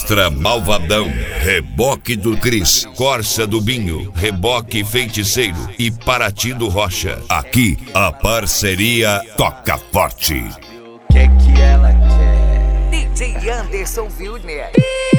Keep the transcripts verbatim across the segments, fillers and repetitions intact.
Astra Malvadão, Reboque do Cris, Corsa do Binho, Reboque Feiticeiro e Paraty do Rocha. Aqui a parceria toca forte. O que é que ela quer? D J Anderson Wildner.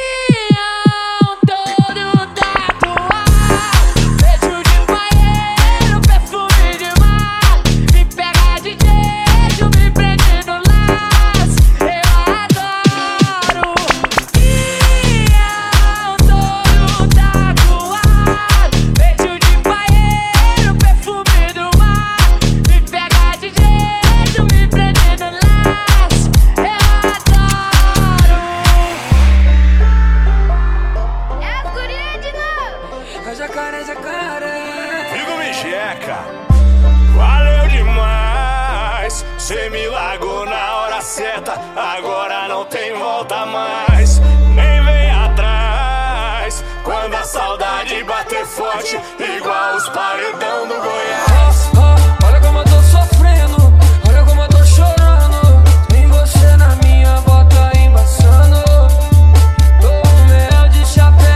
Jacaré, jacaré. Figo me checa. Valeu demais. Cê me largou na hora certa. Agora não tem volta mais. Nem vem atrás. Quando a saudade bater forte, igual os paredão do Goiás. Oh, oh, olha como eu tô sofrendo. Olha como eu tô chorando. Tem você na minha bota embaçando. Tô mel de chapéu.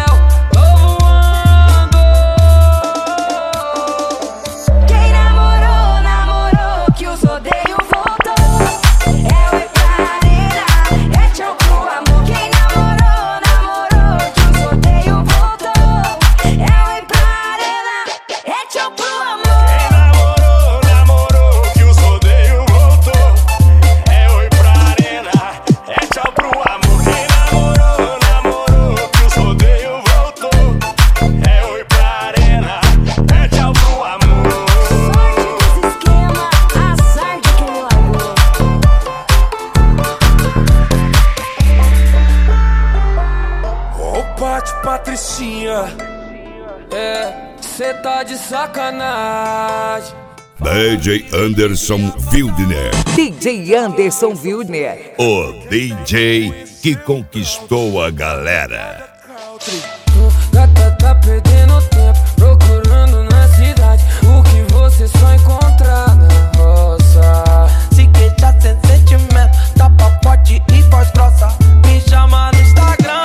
Patricinha, é, cê tá de sacanagem. D J Anderson Wildner. D J Anderson Wildner. O D J que conquistou a galera. Gata tá perdendo tempo, procurando na cidade o que você só encontra na roça. Se queixa sem sentimento, dá papote e voz grossa. Me chama no Instagram.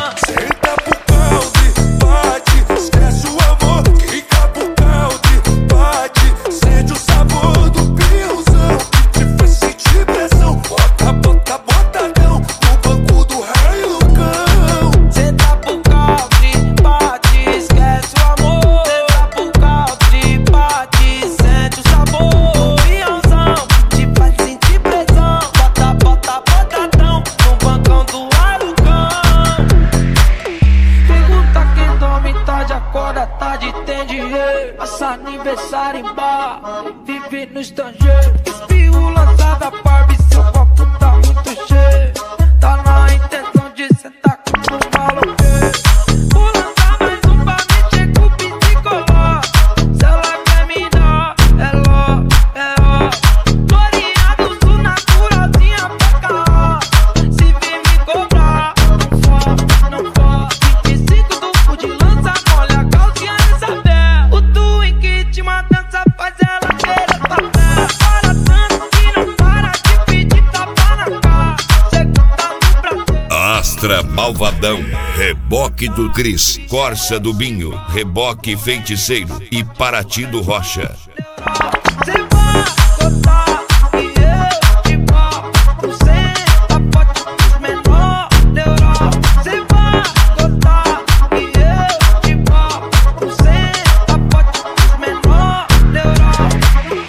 Passa aniversário em bar, vive no estrangeiro. Espirro lançada, Barbie, seu copo tá muito cheio. Tá na intenção de sentar com o maloqueiro. Vou lançar mais um pra mexer com o psicoló. Se ela quer me dar, é ló, é ó. Florinha do sul, naturalzinha pra cá. Se vir me cobrar, não for, não for. vinte e cinco do cu de lança, molha a calcinha nessa pé. Uma dança faz ela querer papel. Para tanto que não para de pedir tapa na cara. Chegando no Brasil. Astra Malvadão, Reboque do Cris, Corsa do Binho, Reboque Feiticeiro e Paraty do Rocha.